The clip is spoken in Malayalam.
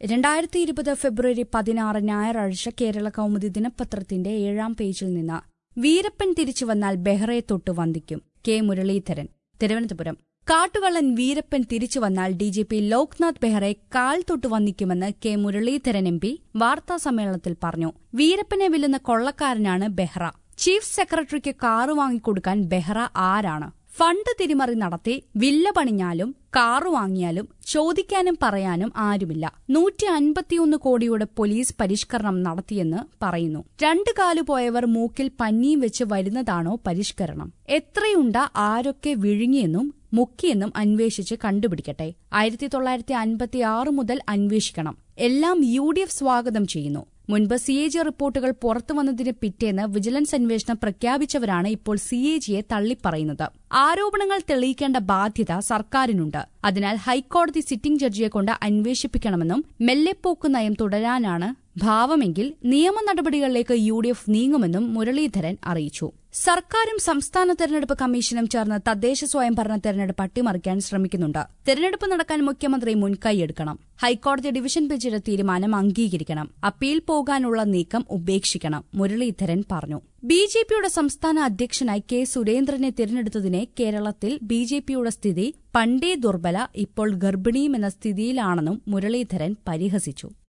2020 ഫെബ്രുവരി 16 ഞായറാഴ്ച കേരള കൗമുദി ദിനപത്രത്തിന്റെ 7-ാം പേജിൽ നിന്ന് വീരപ്പൻ തിരിച്ചുവന്നാൽ ബെഹ്റയെ തൊട്ട് വന്ദിക്കും കെ മുരളീധരൻ. തിരുവനന്തപുരം. കാട്ടുകള്ളൻ വീരപ്പൻ തിരിച്ചുവന്നാൽ ഡിജിപി ലോക്നാഥ് ബെഹ്റയെ കാൽ തൊട്ട് വന്ദിക്കുമെന്ന് കെ മുരളീധരൻ എം പി വാർത്താസമ്മേളനത്തിൽ പറഞ്ഞു. വീരപ്പനെ വെല്ലുന്ന കൊള്ളക്കാരനാണ് ബെഹ്റ. ചീഫ് സെക്രട്ടറിക്ക് കാറ് വാങ്ങിക്കൊടുക്കാൻ ബെഹ്റ ആരാണ്? ഫണ്ട് തിരിമറി നടത്തി വില്ല പണിഞ്ഞാലും കാറു വാങ്ങിയാലും ചോദിക്കാനും പറയാനും ആരുമില്ല. 151 കോടിയുടെ പോലീസ് പരിഷ്കരണം നടത്തിയെന്ന് പറയുന്നു. 2 കാലു പോയവർ മൂക്കിൽ പഞ്ഞിയും വെച്ച് വരുന്നതാണോ പരിഷ്കരണം? എത്രയുണ്ട ആരൊക്കെ വിഴുങ്ങിയെന്നും മുക്കിയെന്നും അന്വേഷിച്ച് കണ്ടുപിടിക്കട്ടെ. 1956 മുതൽ അന്വേഷിക്കണം. എല്ലാം UDF സ്വാഗതം ചെയ്യുന്നു. മുൻപ് CAG റിപ്പോർട്ടുകൾ പുറത്തുവന്നതിന് പിറ്റേന്ന് വിജിലൻസ് അന്വേഷണം പ്രഖ്യാപിച്ചവരാണ് ഇപ്പോൾ CAGയെ തള്ളിപ്പറയുന്നത്. ആരോപണങ്ങൾ തെളിയിക്കേണ്ട ബാധ്യത സർക്കാരിനുണ്ട്. അതിനാൽ ഹൈക്കോടതി സിറ്റിംഗ് ജഡ്ജിയെ കൊണ്ട് അന്വേഷിപ്പിക്കണമെന്നും മെല്ലെപ്പോക്ക് നയം തുടരാനാണ് ഭാവമെങ്കിൽ നിയമ നടപടികളിലേക്ക് UDF നീങ്ങുമെന്നും മുരളീധരൻ അറിയിച്ചു. സർക്കാരും സംസ്ഥാന തെരഞ്ഞെടുപ്പ് കമ്മീഷനും ചേർന്ന് തദ്ദേശ സ്വയംഭരണ തെരഞ്ഞെടുപ്പ് അട്ടിമറിക്കാൻ ശ്രമിക്കുന്നുണ്ട്. തെരഞ്ഞെടുപ്പ് നടക്കാൻ മുഖ്യമന്ത്രി മുൻകൈയെടുക്കണം. ഹൈക്കോടതി ഡിവിഷൻ ബെഞ്ചിന്റെ തീരുമാനം അംഗീകരിക്കണം. അപ്പീൽ പോകാനുള്ള നീക്കം ഉപേക്ഷിക്കണം, മുരളീധരൻ പറഞ്ഞു. BJPയുടെ സംസ്ഥാന അധ്യക്ഷനായി കെ സുരേന്ദ്രനെ തിരഞ്ഞെടുത്തതിനെ കേരളത്തിൽ BJPയുടെ സ്ഥിതി പണ്ടേ ദുർബല, ഇപ്പോൾ ഗർഭിണിയും എന്ന സ്ഥിതിയിലാണെന്നും മുരളീധരൻ പരിഹസിച്ചു.